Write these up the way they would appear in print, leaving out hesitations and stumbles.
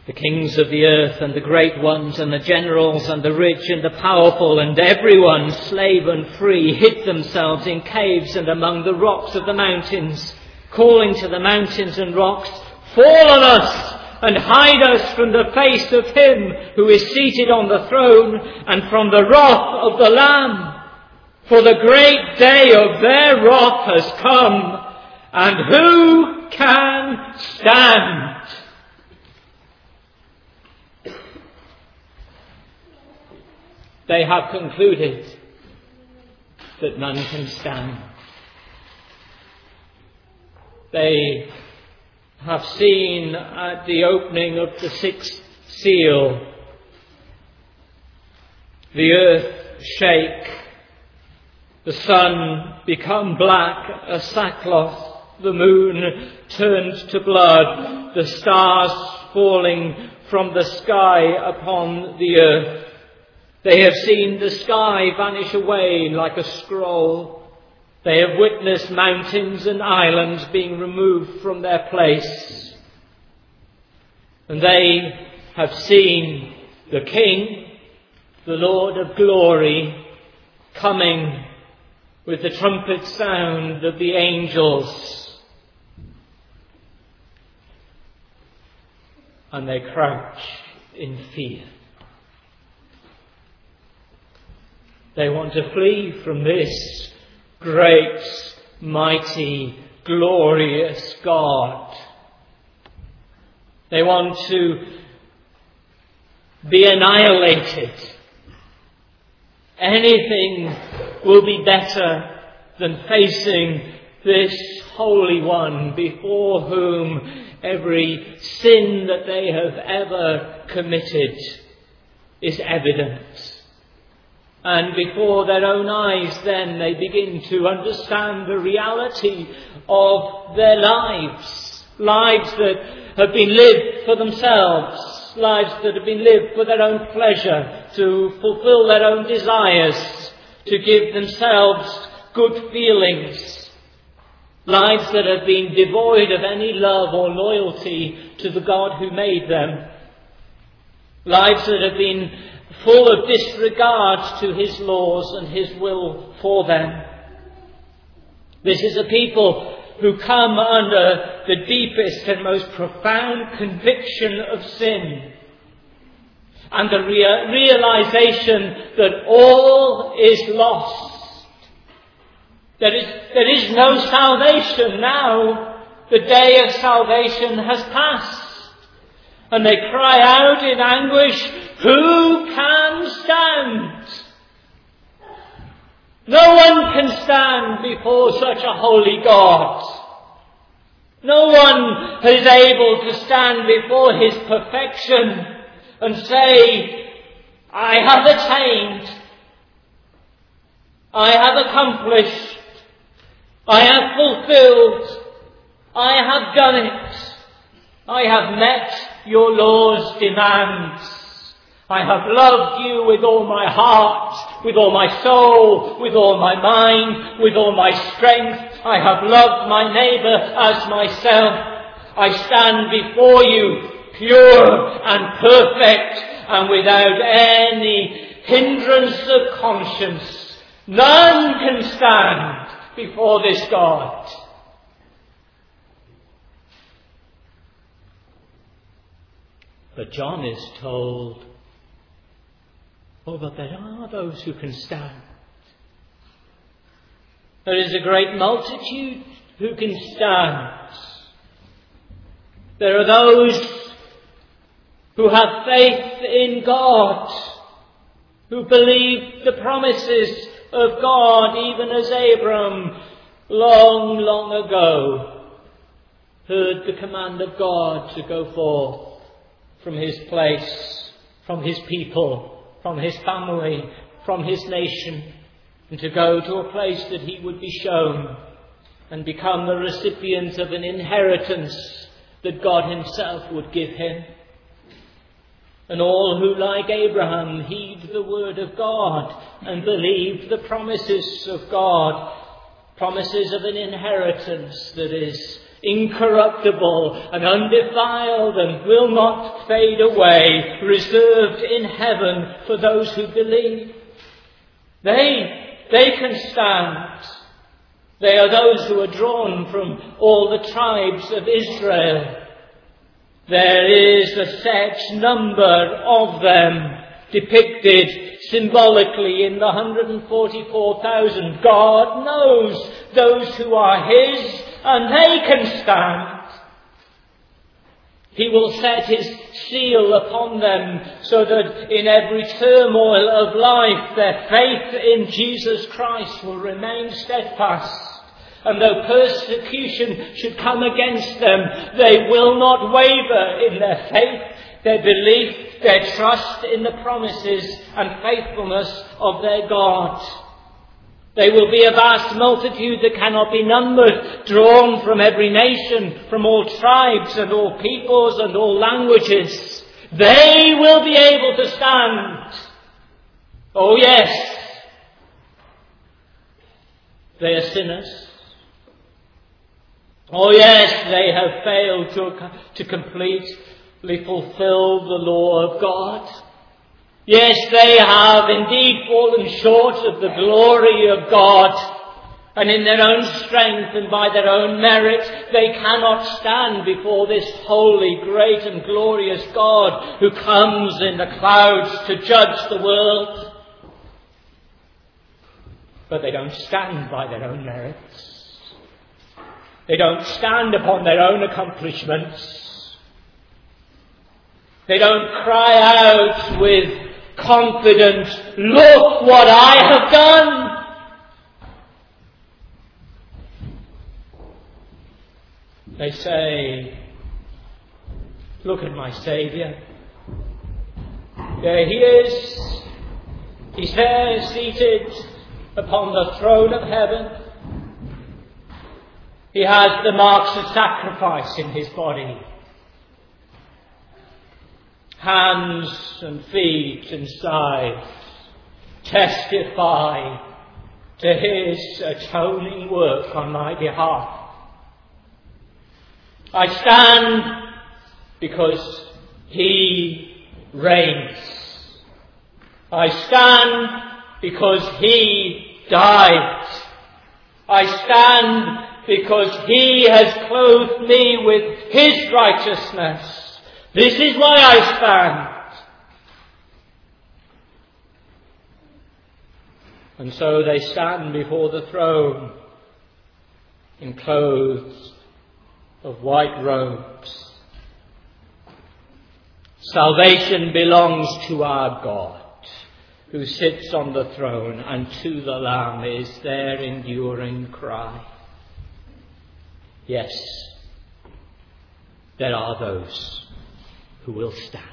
The kings of the earth and the great ones and the generals and the rich and the powerful and everyone, slave and free, hid themselves in caves and among the rocks of the mountains, calling to the mountains and rocks, "Fall on us and hide us from the face of him who is seated on the throne and from the wrath of the Lamb. For the great day of their wrath has come, and who can stand?" They have concluded that none can stand. They have seen at the opening of the sixth seal the earth shake, the sun become black as sackcloth, the moon turned to blood, the stars falling from the sky upon the earth. They have seen the sky vanish away like a scroll. They have witnessed mountains and islands being removed from their place. And they have seen the King, the Lord of glory, coming with the trumpet sound of the angels. And they crouch in fear. They want to flee from this great, mighty, glorious God. They want to be annihilated. Anything will be better than facing this Holy One before whom every sin that they have ever committed is evident. And before their own eyes then they begin to understand the reality of their lives. Lives that have been lived for themselves. Lives that have been lived for their own pleasure, to fulfill their own desires, to give themselves good feelings. Lives that have been devoid of any love or loyalty to the God who made them. Lives that have been full of disregard to his laws and his will for them. This is a people who come under the deepest and most profound conviction of sin and the realization that all is lost. There is no salvation now. The day of salvation has passed. And they cry out in anguish, "Who can stand?" No one can stand before such a holy God. No one is able to stand before his perfection and say, "I have attained, I have accomplished, I have fulfilled, I have done it, I have met your law's demands. I have loved you with all my heart, with all my soul, with all my mind, with all my strength. I have loved my neighbour as myself. I stand before you pure and perfect and without any hindrance of conscience. None can stand before this God." But John is told, "Oh, but there are those who can stand. There is a great multitude who can stand. There are those who have faith in God, who believe the promises of God, even as Abram long, long ago heard the command of God to go forth from his place, from his people, from his family, from his nation, and to go to a place that he would be shown and become the recipient of an inheritance that God himself would give him. And all who, like Abraham, heed the word of God and believe the promises of God, promises of an inheritance that is incorruptible and undefiled and will not fade away, reserved in heaven for those who believe. They can stand. They are those who are drawn from all the tribes of Israel. There is a set number of them depicted symbolically in the 144,000. God knows those who are His, and they can stand. He will set His seal upon them so that in every turmoil of life their faith in Jesus Christ will remain steadfast. And though persecution should come against them, they will not waver in their faith, their belief, their trust in the promises and faithfulness of their God. They will be a vast multitude that cannot be numbered, drawn from every nation, from all tribes and all peoples and all languages. They will be able to stand. Oh yes, they are sinners. Oh yes, they have failed to completely fulfill the law of God. Yes, they have indeed fallen short of the glory of God, and in their own strength and by their own merit they cannot stand before this holy, great and glorious God who comes in the clouds to judge the world. But they don't stand by their own merits. They don't stand upon their own accomplishments. They don't cry out with confidence, "Look what I have done." They say, "Look at my Saviour. There He is. He's there seated upon the throne of heaven. He has the marks of sacrifice in His body. Hands and feet and sides testify to His atoning work on my behalf. I stand because He reigns. I stand because He died. I stand because He has clothed me with His righteousness. This is why I stand." And so they stand before the throne in clothes of white robes. Salvation belongs to our God, who sits on the throne, and to the Lamb is their enduring cry. Yes, there are those who will stand.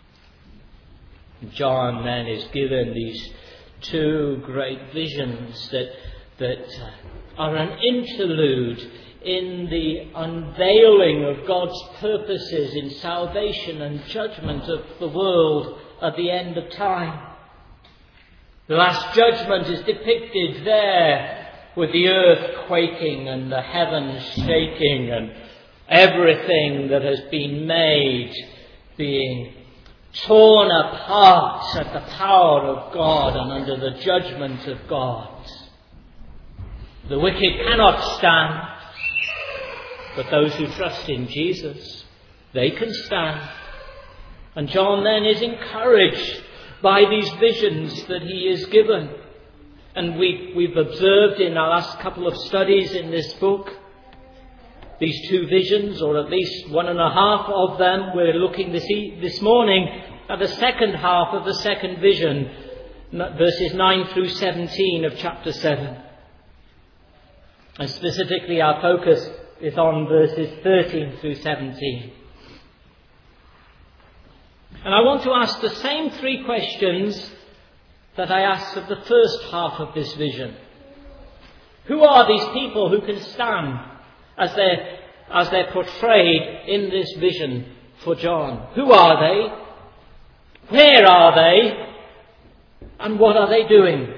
John then is given these two great visions that are an interlude in the unveiling of God's purposes in salvation and judgment of the world at the end of time. The last judgment is depicted there with the earth quaking and the heavens shaking and everything that has been made being torn apart at the power of God and under the judgment of God. The wicked cannot stand, but those who trust in Jesus, they can stand. And John then is encouraged by these visions that he is given. And we've observed in our last couple of studies in this book, these two visions, or at least one and a half of them. We're looking this morning at the second half of the second vision, verses 9 through 17 of chapter 7. And specifically our focus is on verses 13 through 17. And I want to ask the same three questions that I asked of the first half of this vision. Who are these people who can stand as they're portrayed in this vision for John? Who are they? Where are they? And what are they doing?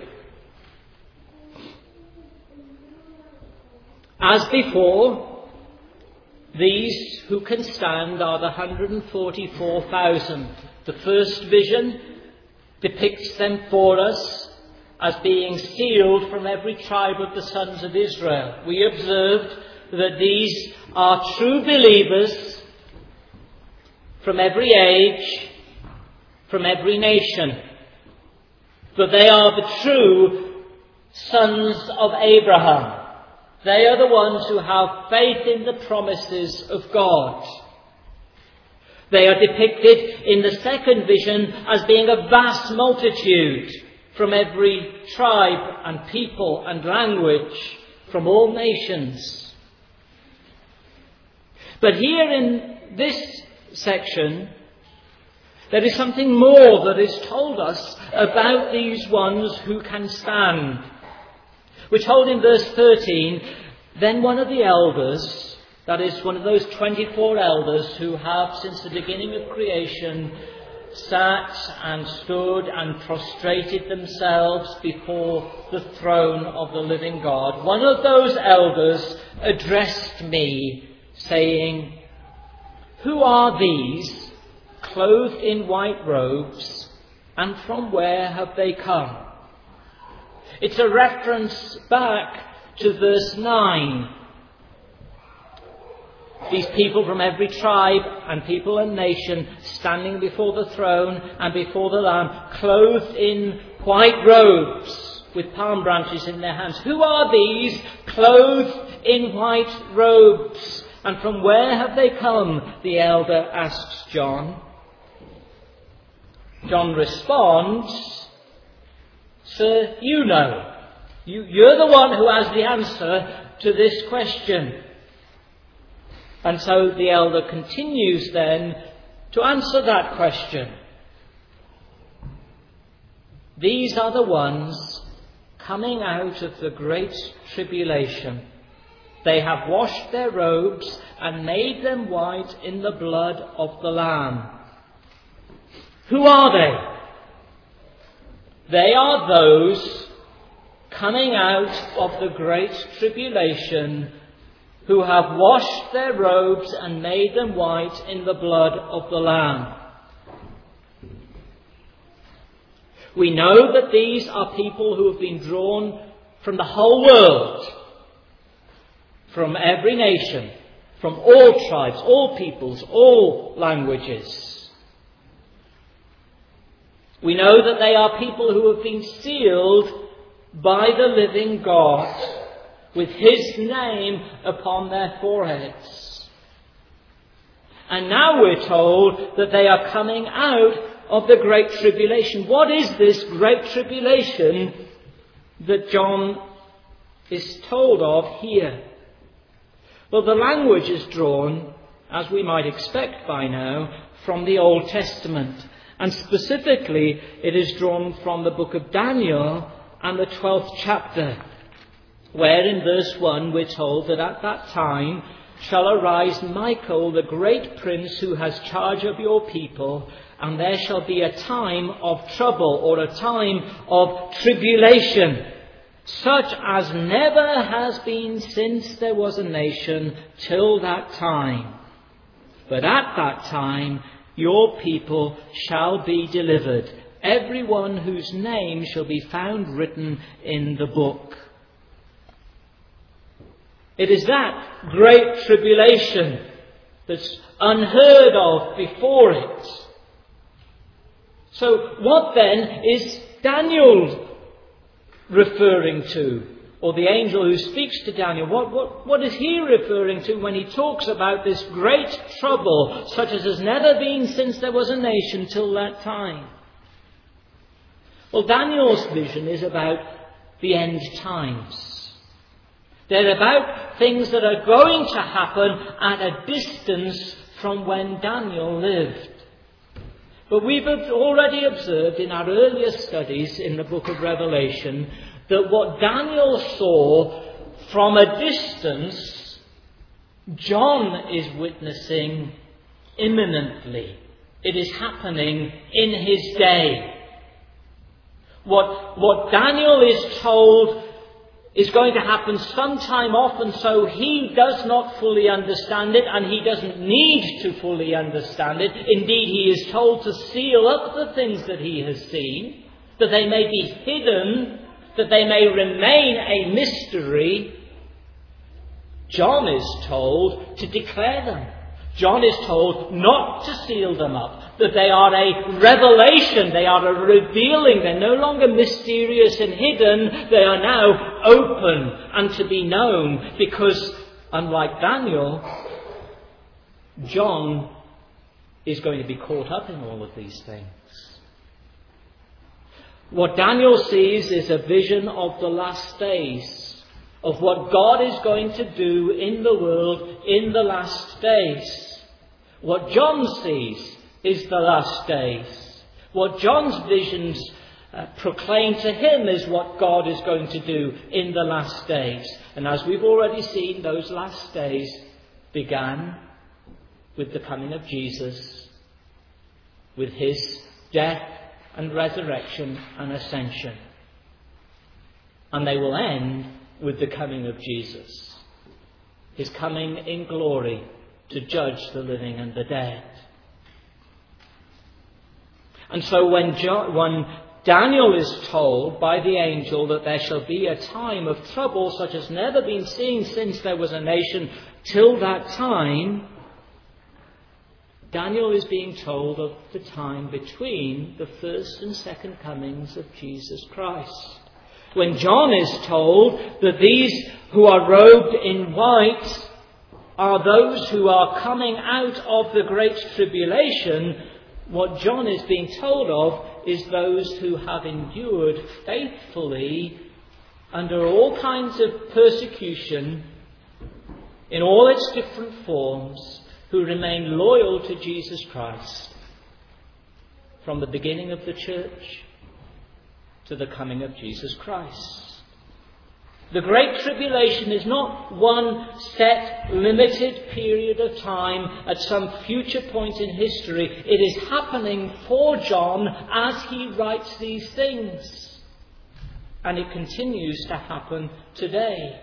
As before, These who can stand are the 144,000. The first vision depicts them for us as being sealed from every tribe of the sons of Israel. We observed that these are true believers from every age, from every nation. But they are the true sons of Abraham. They are the ones who have faith in the promises of God. They are depicted in the second vision as being a vast multitude from every tribe and people and language, from all nations. But here in this section, there is something more that is told us about these ones who can stand. We're told in verse 13, then one of the elders, that is one of those 24 elders who have since the beginning of creation sat and stood and prostrated themselves before the throne of the living God. One of those elders addressed me, saying, "Who are these, clothed in white robes, and from where have they come?" It's a reference back to verse 9. These people from every tribe and people and nation standing before the throne and before the Lamb, clothed in white robes with palm branches in their hands. Who are these clothed in white robes? And from where have they come? The elder asks John. John responds, "Sir, you know. You're the one who has the answer to this question." And so the elder continues then to answer that question. These are the ones coming out of the great tribulation. They have washed their robes and made them white in the blood of the Lamb. Who are they? They are those coming out of the great tribulation who have washed their robes and made them white in the blood of the Lamb. We know that these are people who have been drawn from the whole world, from every nation, from all tribes, all peoples, all languages. We know that they are people who have been sealed by the living God with his name upon their foreheads. And now we're told that they are coming out of the great tribulation. What is this great tribulation that John is told of here? Well, the language is drawn, as we might expect by now, from the Old Testament. And specifically, it is drawn from the book of Daniel and the 12th chapter, where in verse 1 we're told that at that time shall arise Michael, the great prince who has charge of your people, and there shall be a time of trouble, or a time of tribulation, such as never has been since there was a nation till that time. But at that time your people shall be delivered, everyone whose name shall be found written in the book. It is that great tribulation that's unheard of before it. So what then is Daniel referring to? Or the angel who speaks to Daniel, what is he referring to when he talks about this great trouble, such as has never been since there was a nation till that time? Well, Daniel's vision is about the end times. They're about things that are going to happen at a distance from when Daniel lived. But we've already observed in our earlier studies in the book of Revelation that what Daniel saw from a distance, John is witnessing imminently. It is happening in his day. What Daniel is told is going to happen sometime off, and so he does not fully understand it, and he doesn't need to fully understand it. Indeed, he is told to seal up the things that he has seen, that they may be hidden, that they may remain a mystery. John is told to declare them. John is told not to seal them up, that they are a revelation, they are a revealing, they're no longer mysterious and hidden, they are now open and to be known, because unlike Daniel, John is going to be caught up in all of these things. What Daniel sees is a vision of the last days, of what God is going to do in the world in the last days. What John sees is the last days. What John's visions proclaim to him is what God is going to do in the last days. And as we've already seen, those last days began with the coming of Jesus, with his death and resurrection and ascension. And they will end with the coming of Jesus, his coming in glory to judge the living and the dead. And so when Daniel is told by the angel that there shall be a time of trouble such as never been seen since there was a nation till that time, Daniel is being told of the time between the first and second comings of Jesus Christ. When John is told that these who are robed in white are those who are coming out of the great tribulation, what John is being told of is those who have endured faithfully under all kinds of persecution in all its different forms, who remain loyal to Jesus Christ from the beginning of the church to the coming of Jesus Christ. The Great Tribulation is not one set, limited period of time at some future point in history. It is happening for John as he writes these things. And it continues to happen today.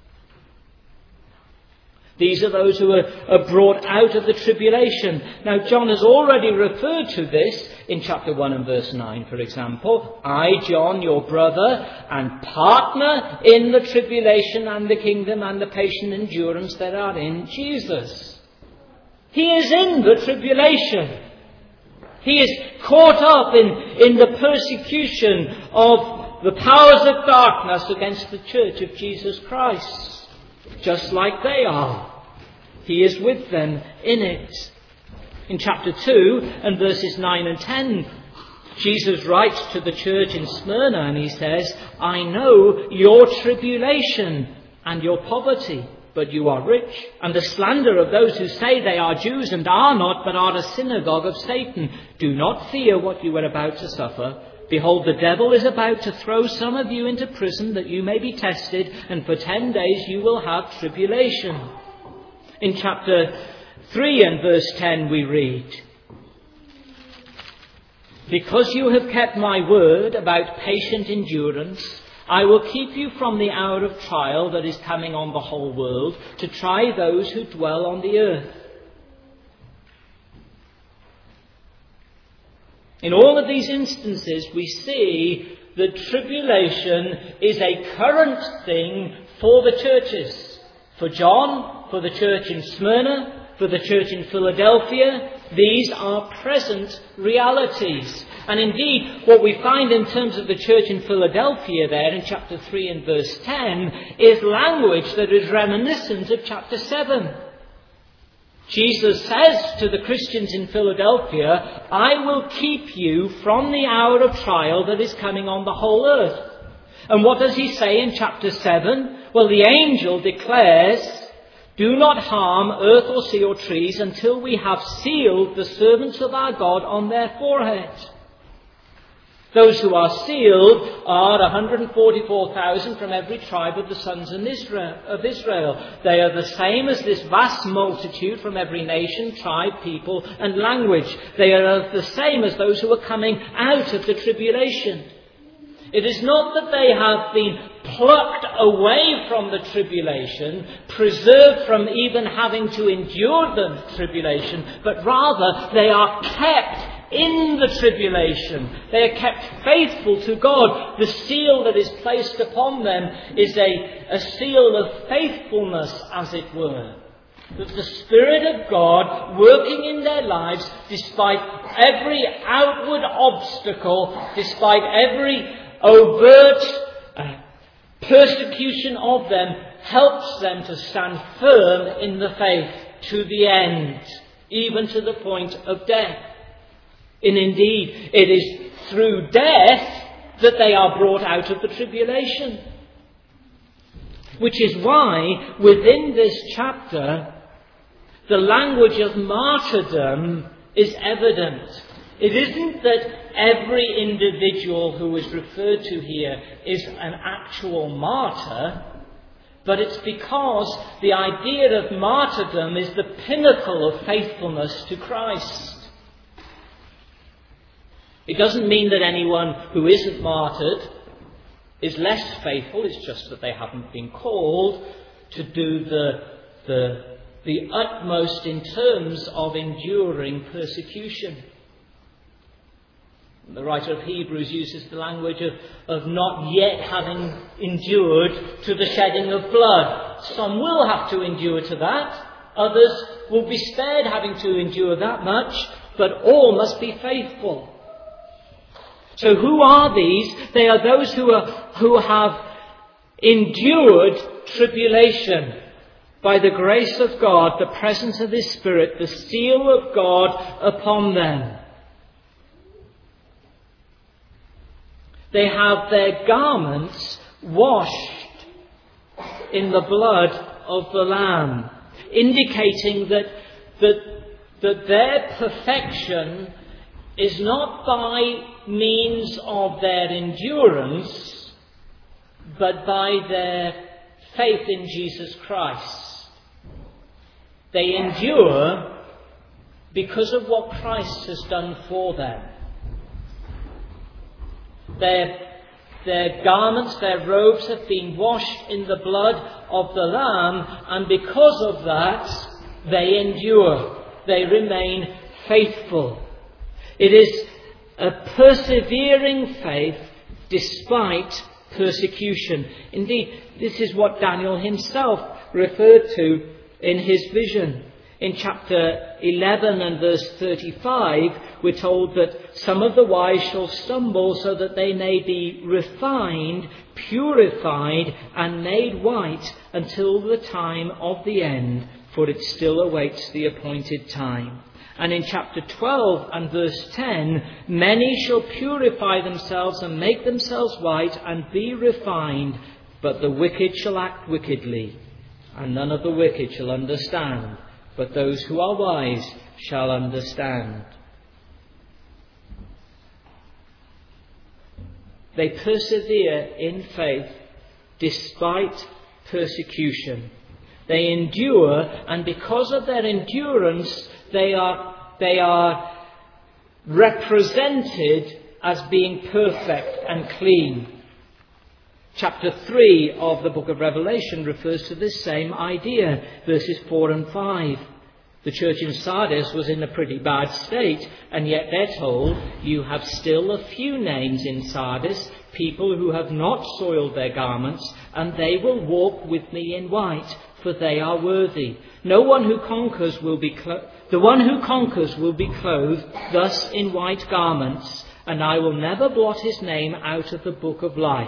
These are those who are brought out of the tribulation. Now, John has already referred to this in chapter 1 and verse 9, for example. I, John, your brother and partner in the tribulation and the kingdom and the patient endurance that are in Jesus. He is in the tribulation. He is caught up in the persecution of the powers of darkness against the church of Jesus Christ. Just like they are. He is with them in it. In chapter 2 and verses 9 and 10, Jesus writes to the church in Smyrna and he says, I know your tribulation and your poverty, but you are rich, and the slander of those who say they are Jews and are not, but are a synagogue of Satan. Do not fear what you are about to suffer. Behold, the devil is about to throw some of you into prison that you may be tested, and for 10 days you will have tribulation. In chapter 3 and verse 10 we read, because you have kept my word about patient endurance, I will keep you from the hour of trial that is coming on the whole world, to try those who dwell on the earth. In all of these instances, we see that tribulation is a current thing for the churches. For John, for the church in Smyrna, for the church in Philadelphia, these are present realities. And indeed, what we find in terms of the church in Philadelphia there in chapter 3 and verse 10 is language that is reminiscent of chapter 7. Jesus says to the Christians in Philadelphia, I will keep you from the hour of trial that is coming on the whole earth. And what does he say in chapter 7? Well, the angel declares, do not harm earth or sea or trees until we have sealed the servants of our God on their foreheads. Those who are sealed are 144,000 from every tribe of the sons of Israel. They are the same as this vast multitude from every nation, tribe, people and language. They are the same as those who are coming out of the tribulation. It is not that they have been plucked away from the tribulation, preserved from even having to endure the tribulation, but rather they are kept in the tribulation. They are kept faithful to God. The seal that is placed upon them is a seal of faithfulness, as it were. That the Spirit of God working in their lives, despite every outward obstacle, despite every overt persecution of them, helps them to stand firm in the faith to the end, even to the point of death. And indeed, it is through death that they are brought out of the tribulation. Which is why, within this chapter, the language of martyrdom is evident. It isn't that every individual who is referred to here is an actual martyr, but it's because the idea of martyrdom is the pinnacle of faithfulness to Christ. It doesn't mean that anyone who isn't martyred is less faithful. It's just that they haven't been called to do the utmost in terms of enduring persecution. The writer of Hebrews uses the language of not yet having endured to the shedding of blood. Some will have to endure to that. Others will be spared having to endure that much, but all must be faithful. So who are these? They are those who have endured tribulation by the grace of God, the presence of His Spirit, the seal of God upon them. They have their garments washed in the blood of the Lamb, indicating that their perfection is not by means of their endurance, but by their faith in Jesus Christ. They endure because of what Christ has done for them. Their garments, their robes have been washed in the blood of the Lamb, and because of that, they endure. They remain faithful. It is a persevering faith despite persecution. Indeed, this is what Daniel himself referred to in his vision. In chapter 11 and verse 35, we're told that some of the wise shall stumble so that they may be refined, purified, and made white until the time of the end, for it still awaits the appointed time. And in chapter 12 and verse 10, many shall purify themselves and make themselves white and be refined, but the wicked shall act wickedly, and none of the wicked shall understand, but those who are wise shall understand. They persevere in faith despite persecution. They endure, and because of their endurance, they are represented as being perfect and clean. Chapter 3 of the book of Revelation refers to this same idea, verses 4 and 5. The church in Sardis was in a pretty bad state, and yet they're told, you have still a few names in Sardis, people who have not soiled their garments, and they will walk with me in white, for they are worthy. The one who conquers will be clothed thus in white garments, and I will never blot his name out of the book of life.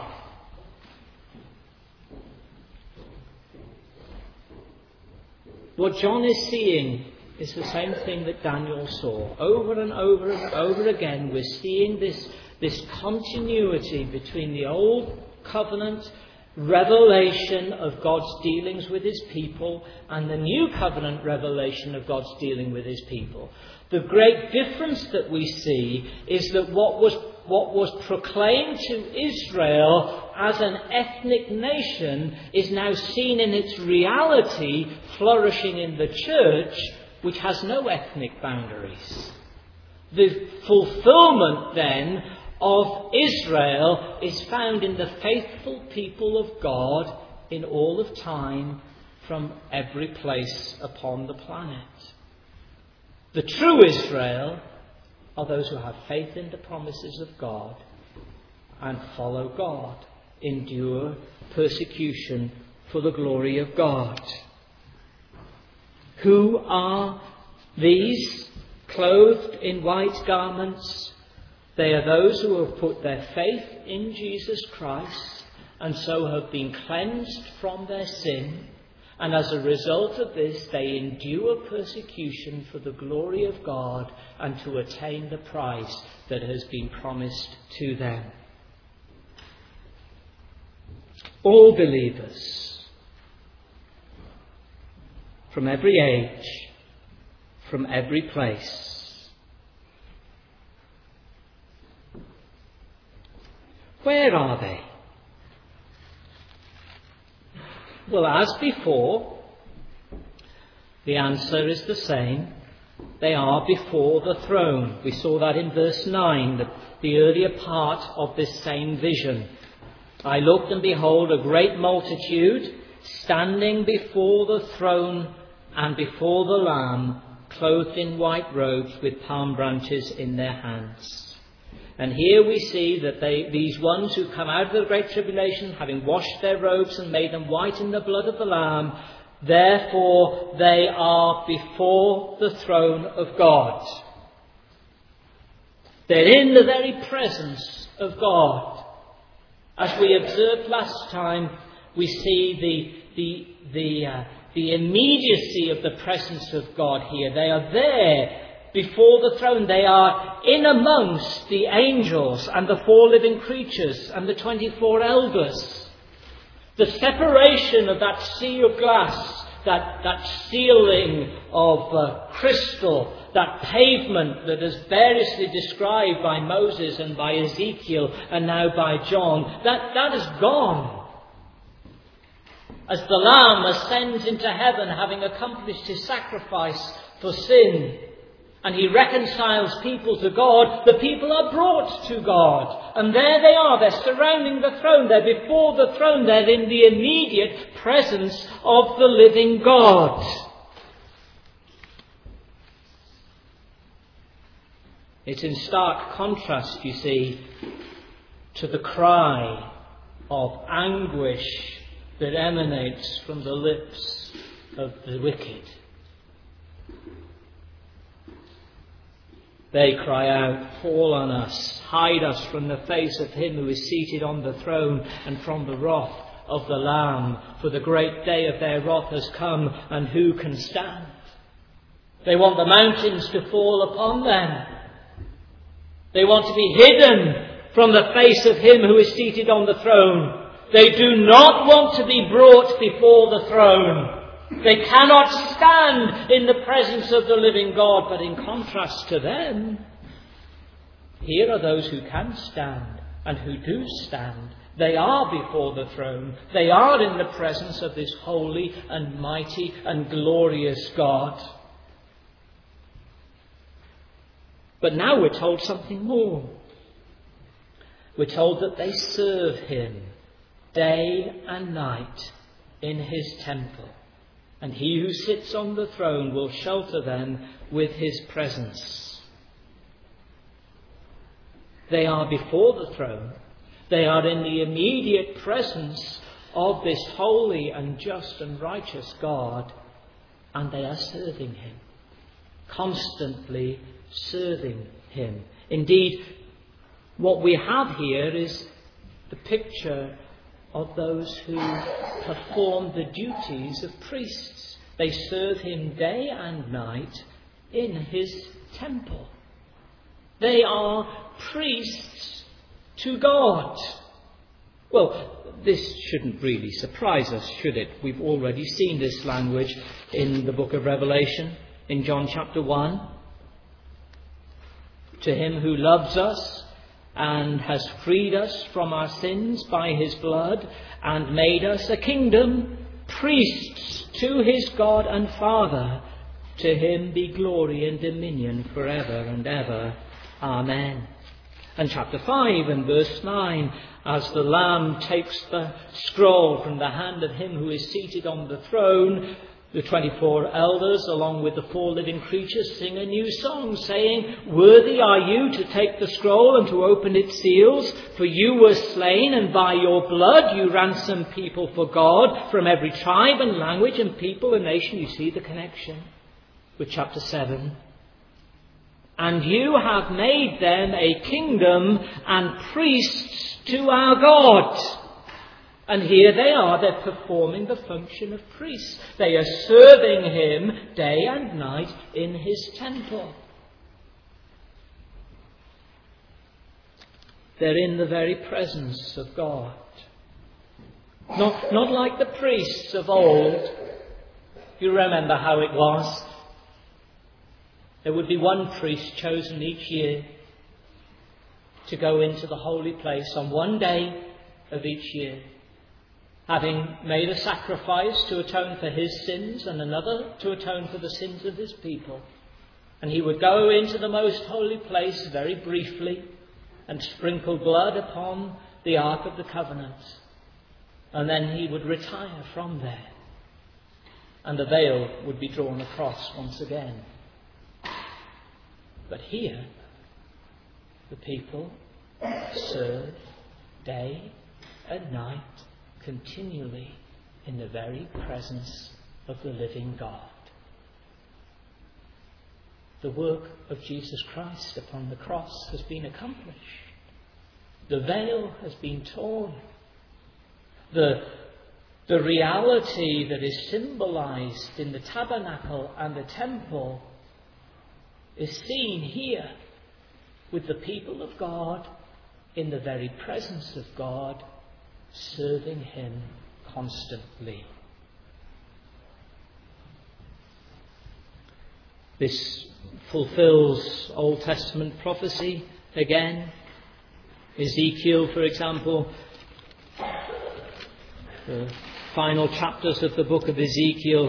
What John is seeing is the same thing that Daniel saw. Over and over and over again, we're seeing this continuity between the old covenant revelation of God's dealings with his people and the new covenant revelation of God's dealing with his people. The great difference that we see is that what was proclaimed to Israel as an ethnic nation is now seen in its reality flourishing in the church, which has no ethnic boundaries. The fulfillment then of Israel is found in the faithful people of God in all of time, from every place upon the planet. The true Israel are those who have faith in the promises of God and follow God, endure persecution for the glory of God. Who are these, clothed in white garments? They are those who have put their faith in Jesus Christ and so have been cleansed from their sin. And as a result of this, they endure persecution for the glory of God and to attain the prize that has been promised to them. All believers, from every age, from every place. Where are they? Well, as before, the answer is the same. They are before the throne. We saw that in verse 9, the earlier part of this same vision. I looked, and behold, a great multitude standing before the throne and before the Lamb, clothed in white robes with palm branches in their hands. And here we see that these ones who come out of the great tribulation, having washed their robes and made them white in the blood of the Lamb, therefore they are before the throne of God. They're in the very presence of God. As we observed last time, we see the immediacy of the presence of God here. They are there before the throne. They are in amongst the angels and the 4 living creatures and the 24 elders. The separation of that sea of glass, that ceiling of crystal, that pavement that is variously described by Moses and by Ezekiel and now by John, that is gone. As the Lamb ascends into heaven, having accomplished his sacrifice for sin, and he reconciles people to God, the people are brought to God. And there they are, they're surrounding the throne, they're before the throne, they're in the immediate presence of the living God. It's in stark contrast, you see, to the cry of anguish that emanates from the lips of the wicked. They cry out, fall on us, hide us from the face of him who is seated on the throne and from the wrath of the Lamb, for the great day of their wrath has come, and who can stand? They want the mountains to fall upon them. They want to be hidden from the face of him who is seated on the throne. They do not want to be brought before the throne. They cannot stand in the presence of the living God, but in contrast to them, here are those who can stand and who do stand. They are before the throne. They are in the presence of this holy and mighty and glorious God. But now we're told something more. We're told that they serve him day and night in his temple. And he who sits on the throne will shelter them with his presence. They are before the throne. They are in the immediate presence of this holy and just and righteous God. And they are serving him. Constantly serving him. Indeed, what we have here is the picture of those who perform the duties of priests. They serve him day and night in his temple. They are priests to God. Well, this shouldn't really surprise us, should it? We've already seen this language in the book of Revelation, in John chapter 1. To him who loves us and has freed us from our sins by his blood and made us a kingdom, priests to his God and Father, to him be glory and dominion forever and ever. Amen. And chapter 5 and verse 9, as the Lamb takes the scroll from the hand of him who is seated on the throne, the 24 elders, along with the 4 living creatures, sing a new song, saying, "Worthy are you to take the scroll and to open its seals, for you were slain, and by your blood you ransomed people for God from every tribe and language and people and nation." You see the connection with chapter 7. "And you have made them a kingdom and priests to our God." And here they are, they're performing the function of priests. They are serving him day and night in his temple. They're in the very presence of God. Not like the priests of old. You remember how it was. There would be one priest chosen each year to go into the holy place on one day of each year, having made a sacrifice to atone for his sins and another to atone for the sins of his people. And he would go into the most holy place very briefly and sprinkle blood upon the Ark of the Covenant. And then he would retire from there. And the veil would be drawn across once again. But here, the people serve day and night, continually in the very presence of the living God. The work of Jesus Christ upon the cross has been accomplished. The veil has been torn. The reality that is symbolized in the tabernacle and the temple is seen here with the people of God in the very presence of God, serving him constantly. This fulfills Old Testament prophecy again. Ezekiel, for example, the final chapters of the book of Ezekiel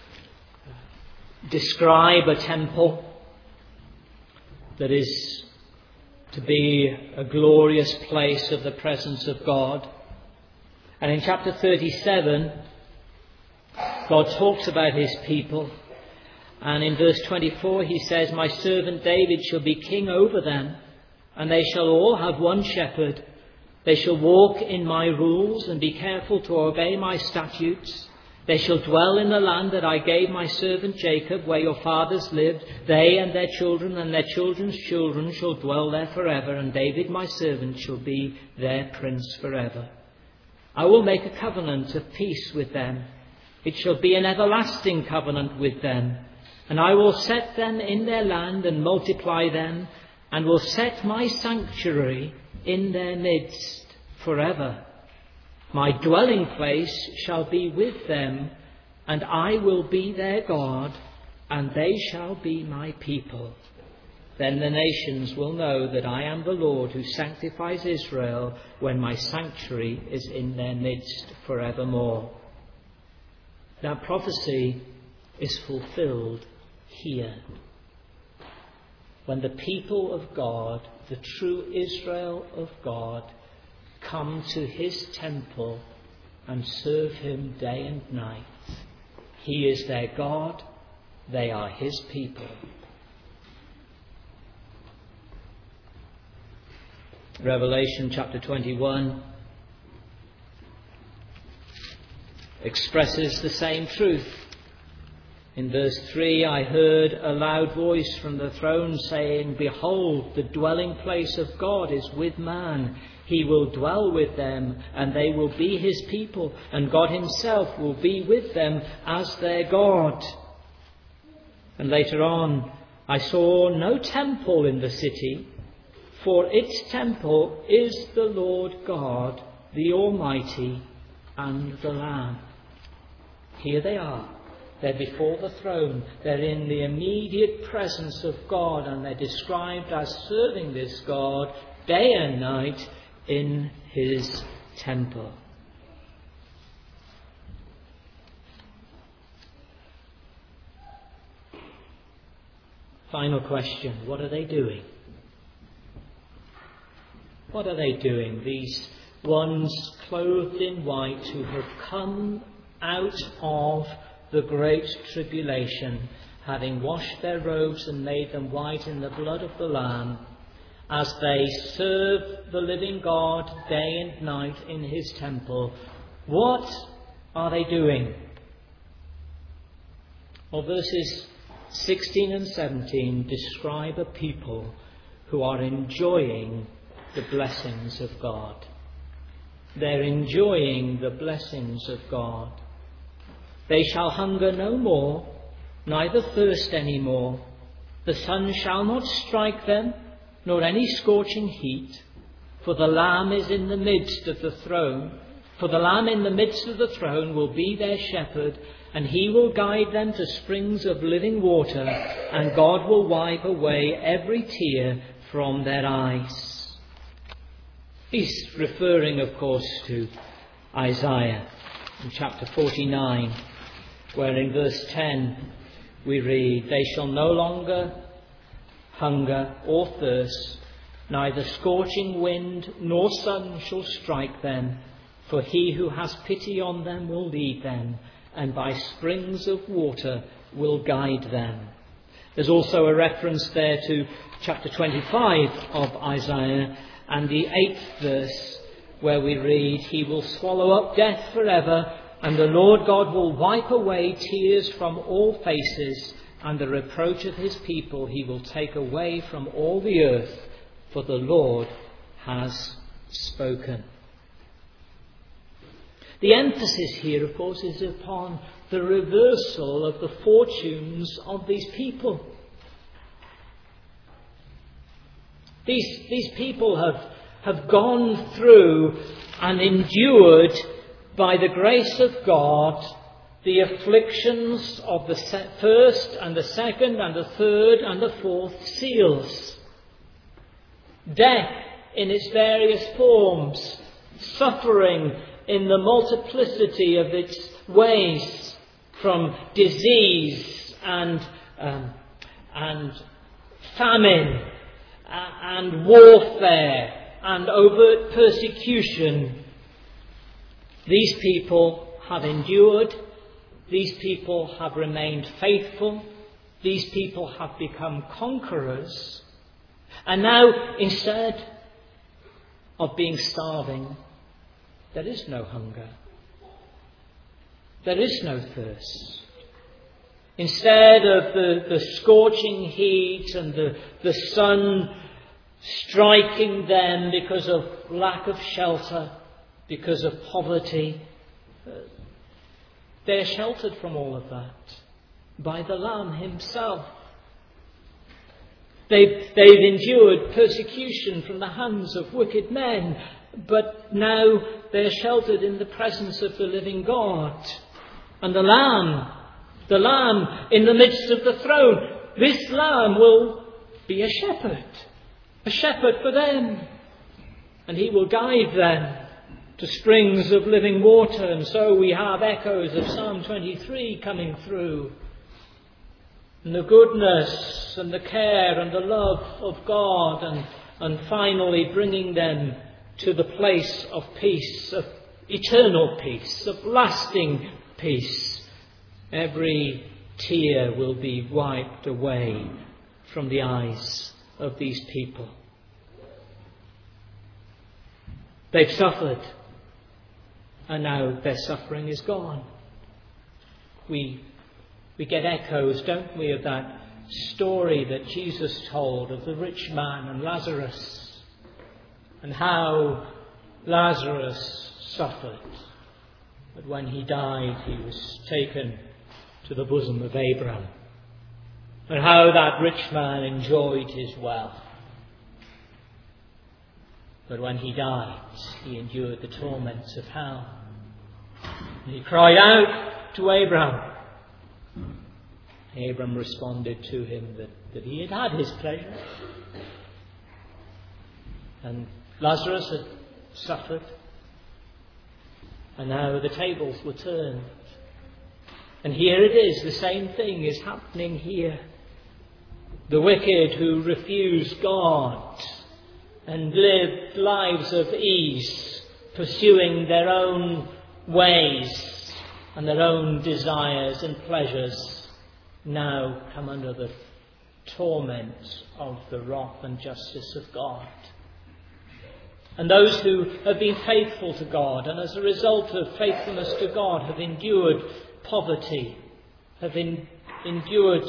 describe a temple that is to be a glorious place of the presence of God. And in chapter 37, God talks about his people. And in verse 24 he says, "My servant David shall be king over them, and they shall all have one shepherd. They shall walk in my rules and be careful to obey my statutes. They shall dwell in the land that I gave my servant Jacob, where your fathers lived. They and their children's children shall dwell there forever, and David my servant shall be their prince forever. I will make a covenant of peace with them. It shall be an everlasting covenant with them. And I will set them in their land and multiply them, and will set my sanctuary in their midst forever. My dwelling place shall be with them, and I will be their God, and they shall be my people. Then the nations will know that I am the Lord who sanctifies Israel, when my sanctuary is in their midst forevermore." That prophecy is fulfilled here, when the people of God, the true Israel of God, come to his temple and serve him day and night. He is their God, they are his people. Revelation chapter 21 expresses the same truth. In verse 3, "I heard a loud voice from the throne saying, 'Behold, the dwelling place of God is with man. He will dwell with them, and they will be his people, and God himself will be with them as their God.' And later on, 'I saw no temple in the city, for its temple is the Lord God, the Almighty, and the Lamb.'" Here they are. They're before the throne. They're in the immediate presence of God, and they're described as serving this God day and night in his temple. Final question: what are they doing? What are they doing? These ones clothed in white who have come out of the great tribulation, having washed their robes and made them white in the blood of the Lamb, as they serve the living God day and night in his temple. What are they doing? Well, verses 16 and 17 describe a people who are enjoying the blessings of God. They're enjoying the blessings of God. They shall hunger no more, neither thirst any more. The sun shall not strike them, nor any scorching heat. For the Lamb is in the midst of the throne. For the Lamb in the midst of the throne will be their shepherd, and he will guide them to springs of living water, and God will wipe away every tear from their eyes. He's referring, of course, to Isaiah in chapter 49, where in verse 10 we read, "They shall no longer hunger or thirst, neither scorching wind nor sun shall strike them, for he who has pity on them will lead them, and by springs of water will guide them." There's also a reference there to chapter 25 of Isaiah and the 8th verse, where we read, "He will swallow up death forever, and the Lord God will wipe away tears from all faces, and the reproach of his people he will take away from all the earth, for the Lord has spoken." The emphasis here, of course, is upon the reversal of the fortunes of these people. These people have gone through and endured, by the grace of God, the afflictions of the first and the second and the third and the fourth seals. Death in its various forms, suffering in the multiplicity of its ways, from disease and famine and warfare and overt persecution. These people have endured. These people have remained faithful. These people have become conquerors. And now, instead of being starving, there is no hunger. There is no thirst. Instead of the scorching heat and the sun striking them because of lack of shelter, because of poverty, they're sheltered from all of that by the Lamb himself. They've endured persecution from the hands of wicked men, but now they're sheltered in the presence of the living God. And the Lamb in the midst of the throne, this Lamb will be a shepherd for them. And he will guide them to springs of living water. And so we have echoes of Psalm 23 coming through. And the goodness and the care and the love of God, and finally bringing them to the place of peace, of eternal peace, of lasting peace. Every tear will be wiped away from the eyes of these people. They've suffered, and now their suffering is gone. We get echoes, don't we, of that story that Jesus told of the rich man and Lazarus, and how Lazarus suffered. But when he died, he was taken to the bosom of Abraham, and how that rich man enjoyed his wealth. But when he died, he endured the torments of hell. And he cried out to Abraham. Abraham responded to him that he had his pleasure. And Lazarus had suffered. And now the tables were turned. And here it is, the same thing is happening here. The wicked who refuse God and lived lives of ease, pursuing their own ways and their own desires and pleasures, now come under the torment of the wrath and justice of God. And those who have been faithful to God, and as a result of faithfulness to God, have endured poverty, have endured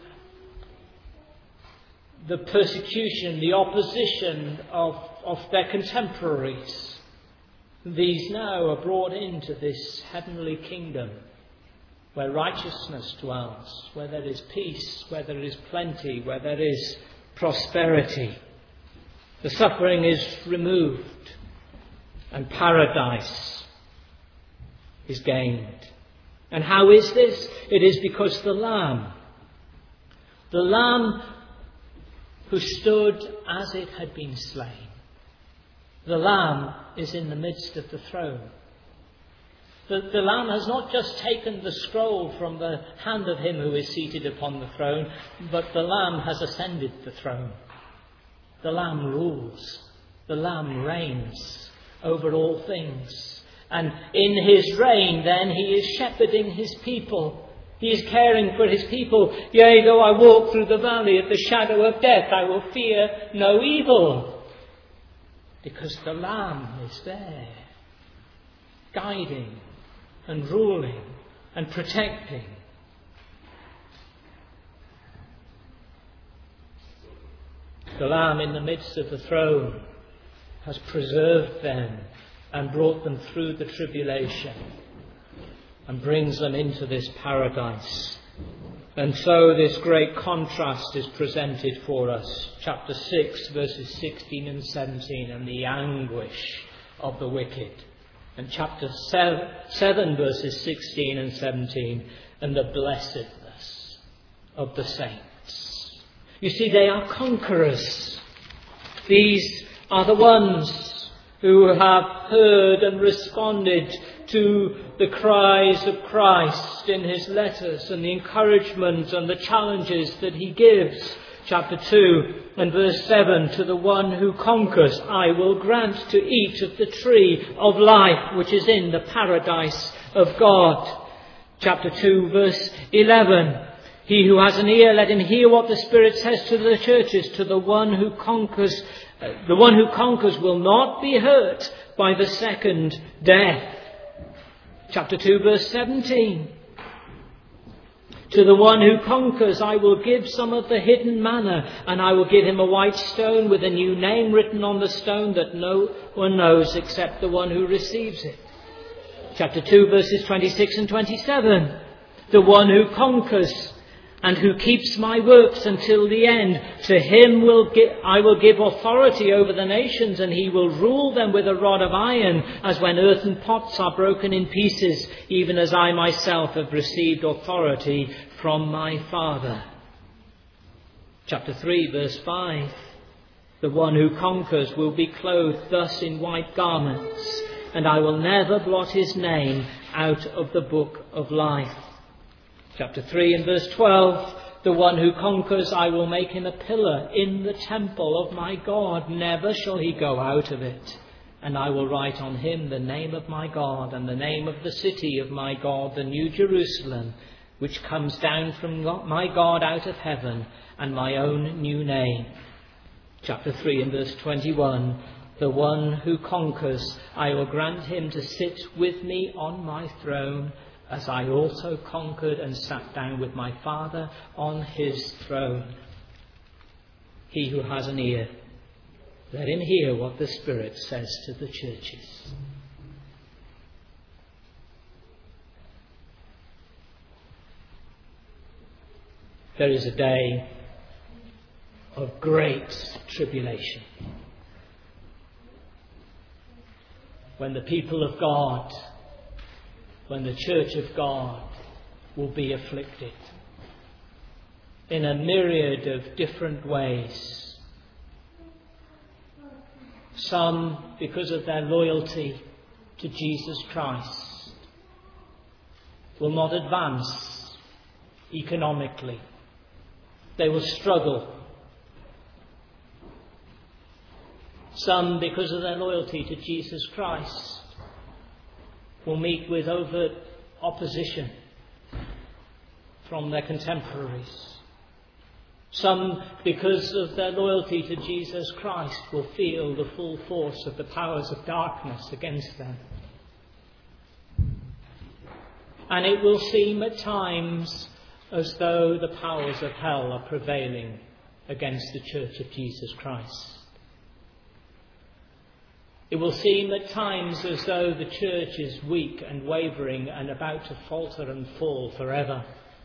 the persecution, the opposition of their contemporaries. These now are brought into this heavenly kingdom where righteousness dwells, where there is peace, where there is plenty, where there is prosperity. The suffering is removed and paradise is gained. And how is this? It is because the Lamb who stood as it had been slain, the Lamb is in the midst of the throne. The Lamb has not just taken the scroll from the hand of him who is seated upon the throne, but the Lamb has ascended the throne. The Lamb rules. The Lamb reigns over all things. And in his reign, then, he is shepherding his people. He is caring for his people. Yea, though I walk through the valley of the shadow of death, I will fear no evil. Because the Lamb is there, guiding and ruling and protecting. The Lamb in the midst of the throne has preserved them and brought them through the tribulation and brings them into this paradise. And so this great contrast is presented for us. Chapter 6, verses 16 and 17, and the anguish of the wicked. And chapter 7, verses 16 and 17, and the blessedness of the saints. You see, they are conquerors. These are the ones who have heard and responded to the cries of Christ in his letters and the encouragement and the challenges that he gives. Chapter 2 and verse 7, to the one who conquers, I will grant to eat of the tree of life which is in the paradise of God. Chapter 2 verse 11, he who has an ear, let him hear what the Spirit says to the churches. To the one who conquers will not be hurt by the second death. Chapter 2 verse 17. To the one who conquers, I will give some of the hidden manna, and I will give him a white stone with a new name written on the stone that no one knows except the one who receives it. Chapter 2 verses 26 and 27. The one who conquers and who keeps my works until the end, to him I will give authority over the nations, and he will rule them with a rod of iron, as when earthen pots are broken in pieces, even as I myself have received authority from my Father. Chapter 3 verse 5. The one who conquers will be clothed thus in white garments, and I will never blot his name out of the book of life. Chapter 3 and verse 12, the one who conquers, I will make him a pillar in the temple of my God. Never shall he go out of it. And I will write on him the name of my God and the name of the city of my God, the New Jerusalem, which comes down from my God out of heaven, and my own new name. Chapter 3 and verse 21, the one who conquers, I will grant him to sit with me on my throne, as I also conquered and sat down with my Father on his throne. He who has an ear, let him hear what the Spirit says to the churches. There is a day of great tribulation when the people of God, when the church of God will be afflicted in a myriad of different ways. Some because of their loyalty to Jesus Christ will not advance economically. They will struggle. Some, because of their loyalty to Jesus Christ, will meet with overt opposition from their contemporaries. Some, because of their loyalty to Jesus Christ, will feel the full force of the powers of darkness against them. And it will seem at times as though the powers of hell are prevailing against the Church of Jesus Christ. It will seem at times as though the church is weak and wavering and about to falter and fall forever.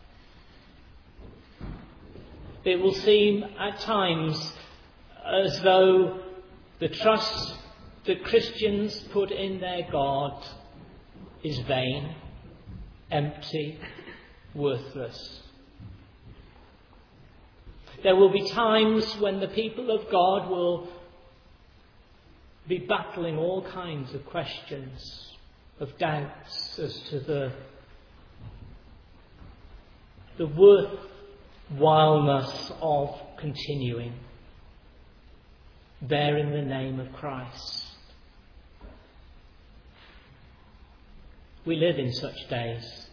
It will seem at times as though the trust that Christians put in their God is vain, empty, worthless. There will be times when the people of God will be battling all kinds of questions, of doubts as to the worthwhileness of continuing, bearing the name of Christ. We live in such days.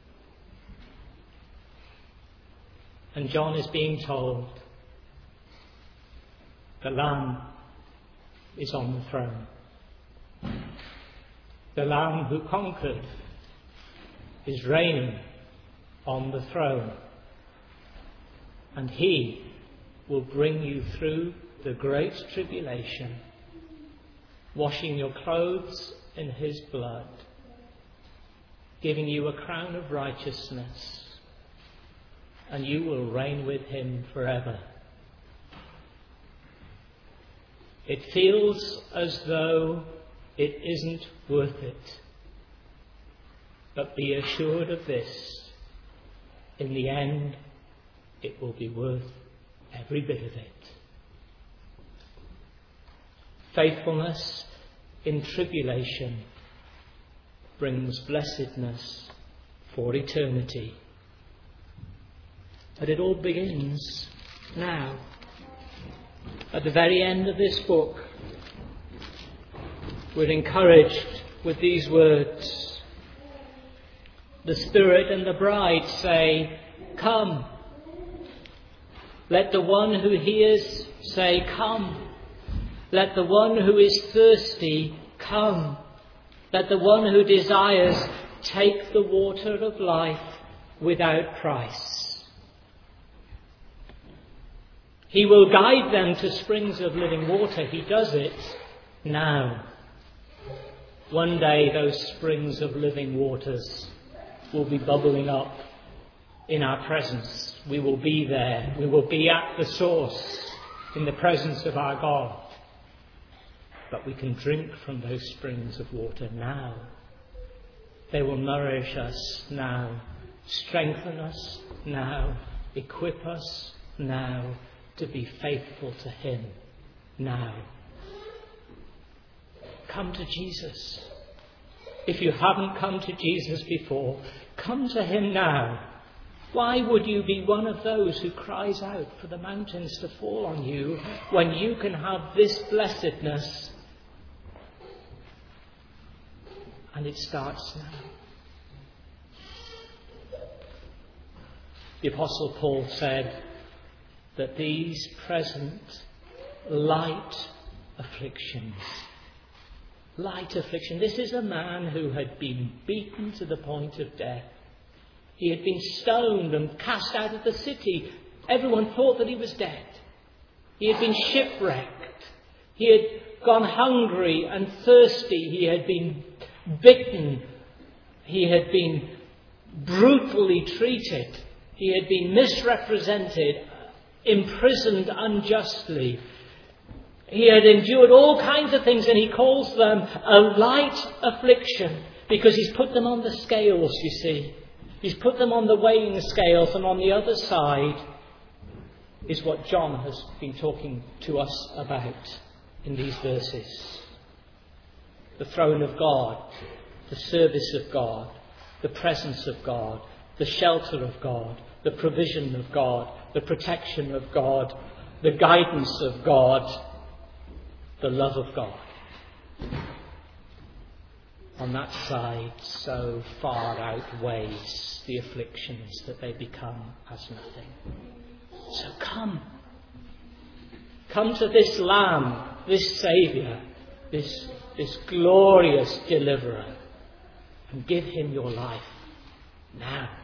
And John is being told, the Lamb is on the throne. The Lamb who conquered is reigning on the throne. And he will bring you through the great tribulation, washing your clothes in his blood, giving you a crown of righteousness, and you will reign with him forever. It feels as though it isn't worth it. But be assured of this, in the end, it will be worth every bit of it. Faithfulness in tribulation brings blessedness for eternity. But it all begins now. At the very end of this book, we're encouraged with these words. The Spirit and the bride say, "Come." Let the one who hears say, "Come." Let the one who is thirsty come. Let the one who desires take the water of life without price. He will guide them to springs of living water. He does it now. One day those springs of living waters will be bubbling up in our presence. We will be there. We will be at the source in the presence of our God. But we can drink from those springs of water now. They will nourish us now, strengthen us now, equip us now, to be faithful to him now. Come to Jesus. If you haven't come to Jesus before, come to him now. Why would you be one of those who cries out for the mountains to fall on you when you can have this blessedness? And it starts now. The Apostle Paul said that these present light afflictions. This is a man who had been beaten to the point of death. He had been stoned and cast out of the city. Everyone thought that he was dead. He had been shipwrecked. He had gone hungry and thirsty. He had been bitten. He had been brutally treated. He had been misrepresented, imprisoned unjustly. He had endured all kinds of things, and he calls them a light affliction because he's put them on the scales, you see. He's put them on the weighing scales, and on the other side is what John has been talking to us about in these verses. The throne of God, the service of God, the presence of God, the shelter of God, the provision of God, the protection of God, the guidance of God, the love of God. On that side so far outweighs the afflictions that they become as nothing. So come. Come to this Lamb, this Saviour, this glorious deliverer, and give him your life now.